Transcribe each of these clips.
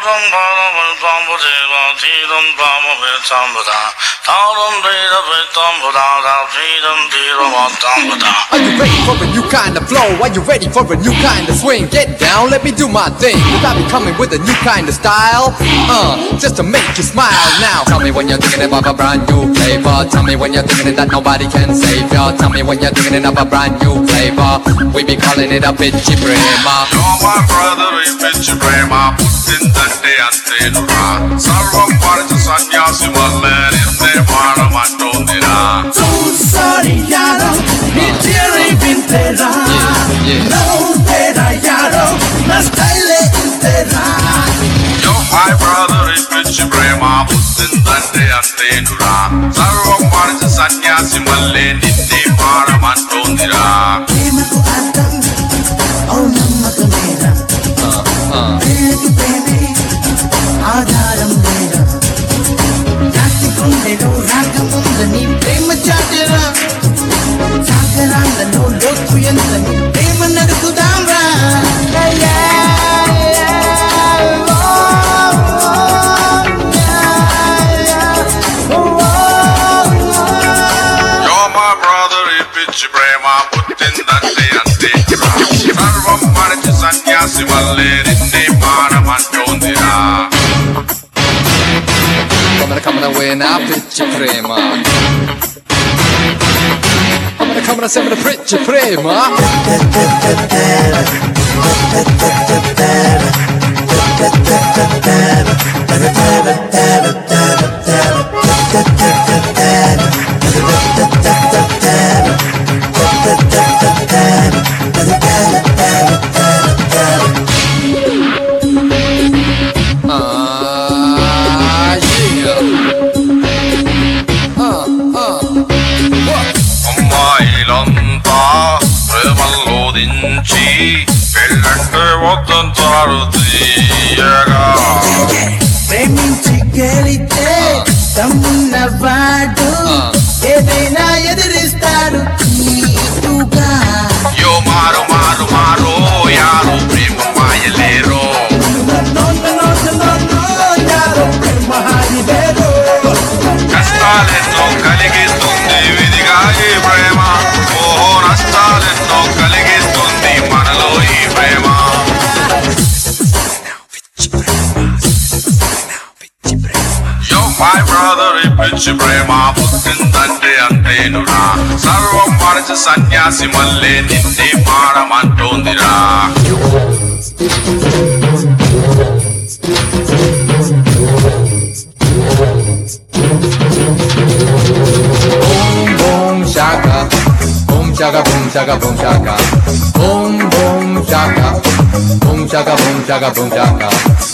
you ready for a new kind of flow? Are you ready for a new kind of swing? Get down, let me do my thing. Cause I be coming with a new kind of style. Just to make you smile now. Tell me when you're thinking about a brand new flavor. Tell me when you're thinking that nobody can save ya. Tell me when you're thinking of a brand new flavor. We be calling it a Pichi Prema. You're my brother, Pichi Prema. Puttindante anteenura. Sarvam Parcha Sanyasi Valle Ninte Maadamantoondira. So sorry yaro, Nitiri Vintera. No tera yaro, na style intera. You're my brother, Pichi Prema. Puttindante anteenura. Sarvam Parcha Sanyasi Valle Ninte Maadamantoondira. Premaku addam, oh nammaku mera. Premaku preme, aadharam mera. Rati kundelo ragamunదని ప్రేమ చాటరా. సాగరాలలో లోతు ఎంతని ప్రేమ నడుపుదాంరా. Pichi Prema puttindante anteenura. Sarvam Parcha Sanyasi Valle Ninte Maadamantoondira. Coming away now, Pichi Prema. Coming sempre Pichi Prema. అమ్మాయిలంతా ప్రేమల్లో దించి పెళ్ళంటే వద్దంటారు తీయగా. ప్రేమించి గెలితే దమ్మున్నవాడు ఏదైనా ఎదిరిస్తాడు తీటుగా. యో మారు మారు మారో యారు ప్రేమ మాయలేరో. యారో ప్రేమ హాయిలేరో. కష్టాలెన్నో కలిగిస్తుంది విధిగా ఈ ప్రేమ. ఓహో నష్టాలెన్నో కలిగిస్తుంది మనలో ఈ ప్రేమ. Yo my brother Pichi Prema పుట్టిందంటే అంతేనురా. సర్వం మరచి సన్యాసి మళ్ళీ నిన్నే మాడమంటోందిరా. Boom shaka, boom shaka, boom shaka, boom shaka. Boom boom shaka, boom shaka, boom shaka, boom shaka.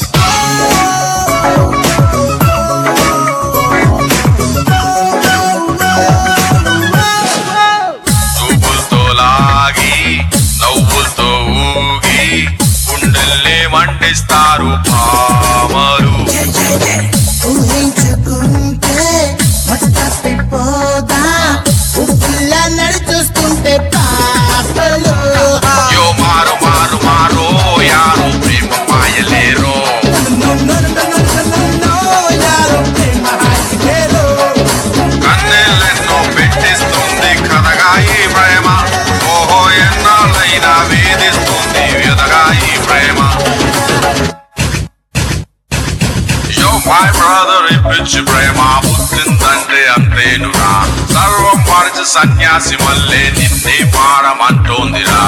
చూపులతో లాగి నవ్వులతో ఊగి గుండెల్ని మండిస్తారు భామలు. ఊహించుకుంటే మత తప్పిపోదా. ఉప్పుల్ల నడిచొస్తుంటే పాపలు. యో మారు మారు మారో యారు ప్రేమ మాయలేరో. యారో ప్రేమ హాయిలేరో. కన్నెలెన్నో పెట్టిస్తుంది కథగా ఈ ప్రేమ. ఓహో ఎన్నాళ్ళైనా వేధిస్తుంది వ్యధగా ఈ ప్రేమ. Yo my brother Pichi Prema పుట్టిందంటే అంతేనురా. సర్వం మరచి సన్యాసి మళ్ళీ నిన్నే మాడమంటోందిరా.